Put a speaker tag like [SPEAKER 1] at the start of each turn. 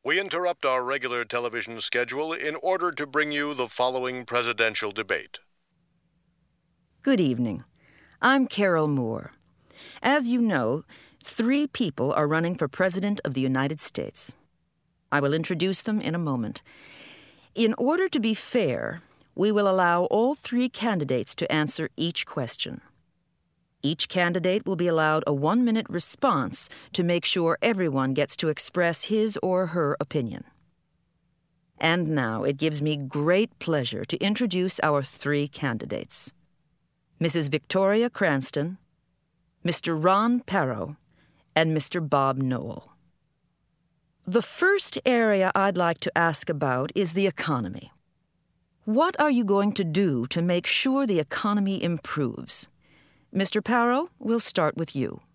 [SPEAKER 1] We interrupt our regular television schedule in order to bring you the following presidential debate.
[SPEAKER 2] Good evening. I'm Carol Moore. As you know, 3 people are running for President of the United States. I will introduce them in a moment. In order to be fair, we will allow all 3 candidates to answer each question. Each candidate will be allowed a 1-minute response to make sure everyone gets to express his or her opinion. And now it gives me great pleasure to introduce our 3 candidates. Mrs. Victoria Cranston, Mr. Ron Perot, and Mr. Bob Noel. The first area I'd like to ask about is the economy. What are you going to do to make sure the economy improves? Mr. Perot, we'll start with you.